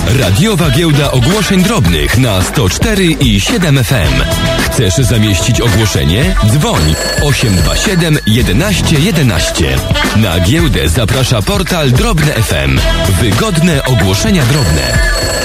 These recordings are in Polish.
Radiowa giełda ogłoszeń drobnych na 104 i 7 FM. Chcesz zamieścić ogłoszenie? Dzwoń 827 11 11. Na giełdę zaprasza portal Drobne FM. Wygodne ogłoszenia drobne.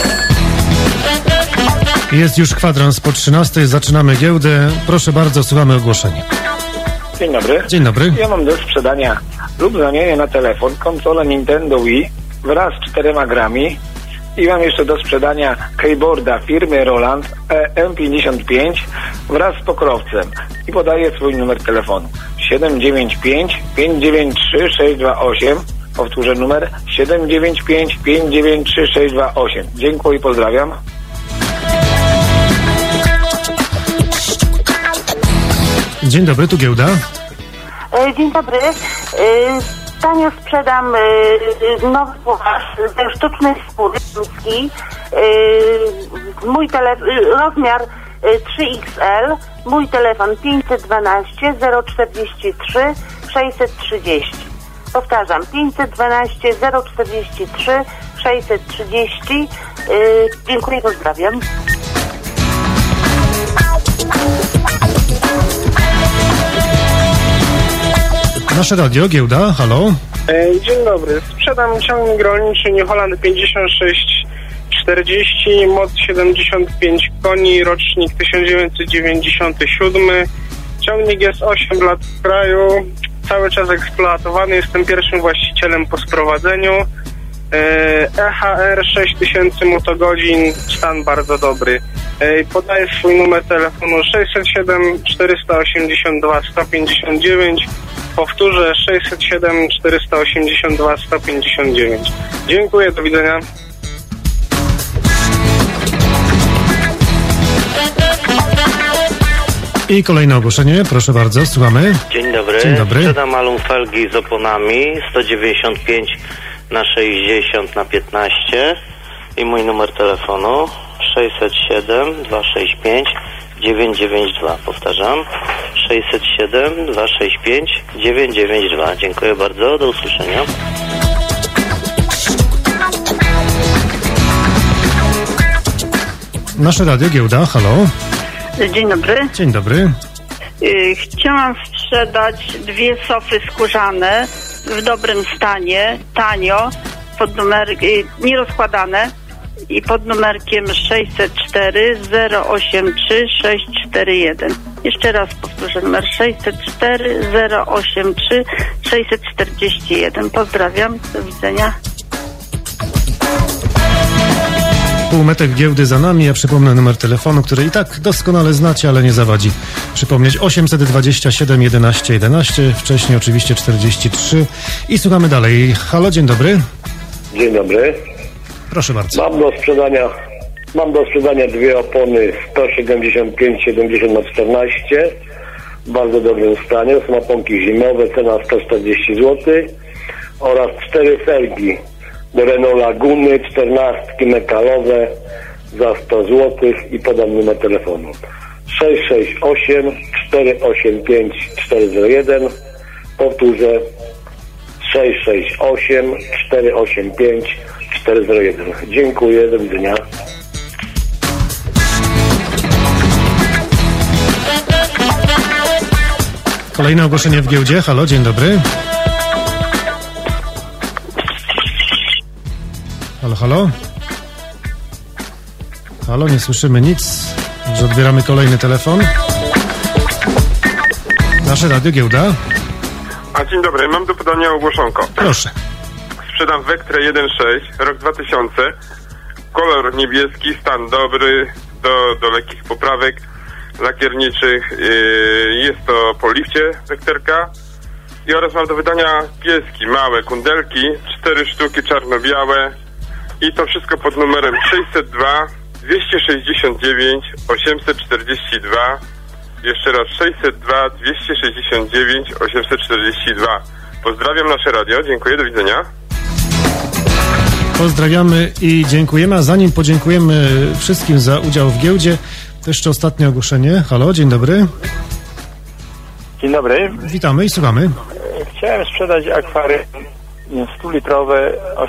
Jest już kwadrans po 13. Zaczynamy giełdę. Proszę bardzo, słuchamy ogłoszenia. Dzień dobry. Dzień dobry. Ja mam do sprzedania lub zamienię na telefon konsolę Nintendo Wii wraz z 4 grami i mam jeszcze do sprzedania keyboarda firmy Roland M55 wraz z pokrowcem i podaję swój numer telefonu 795 593 628. Powtórzę numer 795 593 628. Dziękuję i pozdrawiam. Dzień dobry, tu giełda. Dzień dobry. Tanio sprzedam nowy płaszcz ze sztucznej skóry ludzkiej. Mój rozmiar 3XL. Mój telefon 512 043 630. Powtarzam, 512 043 630. Dziękuję, pozdrawiam. Nasze radio, giełda, halo. Dzień dobry. Sprzedam ciągnik rolniczy New Holland 5640, moc 75 koni, rocznik 1997. Ciągnik jest 8 lat w kraju, cały czas eksploatowany, jestem pierwszym właścicielem po sprowadzeniu. EHR 6000 motogodzin, stan bardzo dobry. Podaję swój numer telefonu 607 482 159. Powtórzę 607 482 159. Dziękuję, do widzenia. I kolejne ogłoszenie, proszę bardzo, słuchamy. Dzień dobry. Dzień dobry. Sprzedam alum felgi z oponami 195 na 60 na 15 i mój numer telefonu 607 265 992. Powtarzam 607 265 992. Dziękuję bardzo, do usłyszenia. Nasze radio, giełda, halo. Dzień dobry. Dzień dobry. Chciałam sprzedać 2 sofy skórzane w dobrym stanie, tanio, pod nierozkładane i pod numerkiem 604 083 641. Jeszcze raz powtórzę, numer 604 083 641. Pozdrawiam, do widzenia. Półmetek giełdy za nami, ja przypomnę numer telefonu, który i tak doskonale znacie, ale nie zawadzi przypomnieć. 827 11 11, wcześniej oczywiście 43 i słuchamy dalej. Halo, dzień dobry. Dzień dobry. Proszę bardzo. Mam do sprzedania 2 opony 175-70 na 14 w bardzo dobrym stanie. To są oponki zimowe, cena 140 zł oraz 4 felgi do Renault Laguny 14 metalowe za 100 zł i podam numer telefonu 668 485 401. Powtórzę 668 485 401. Dziękuję, do widzenia. Kolejne ogłoszenie w giełdzie. Halo, dzień dobry. Halo, halo. Halo, nie słyszymy nic. Że odbieramy kolejny telefon. Nasze radio, giełda. A dzień dobry, mam do podania ogłoszonko. Proszę. Sprzedam Vectrę 1.6, rok 2000, kolor niebieski, stan dobry, do lekkich poprawek lakierniczych. Jest to po lifcie Vecterka. I oraz mam do wydania pieski, małe kundelki, 4 sztuki czarno-białe. I to wszystko pod numerem 602 269 842. Jeszcze raz 602 269 842. Pozdrawiam nasze radio, dziękuję, do widzenia. Pozdrawiamy i dziękujemy, a zanim podziękujemy wszystkim za udział w giełdzie, to jeszcze ostatnie ogłoszenie. Halo, dzień dobry. Dzień dobry. Witamy i słuchamy. Chciałem sprzedać akwarium 100-litrowe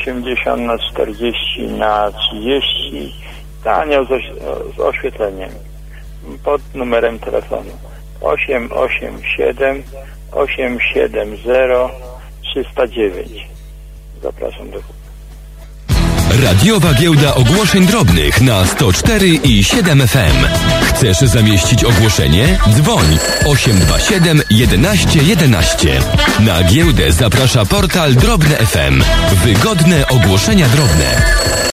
80/40/30, tanio z oświetleniem, pod numerem telefonu 887 870 309. Zapraszam do Radiowa Giełda Ogłoszeń Drobnych na 104,7 FM. Chcesz zamieścić ogłoszenie? Dzwoń 827 11 11. Na giełdę zaprasza portal Drobne FM. Wygodne ogłoszenia drobne.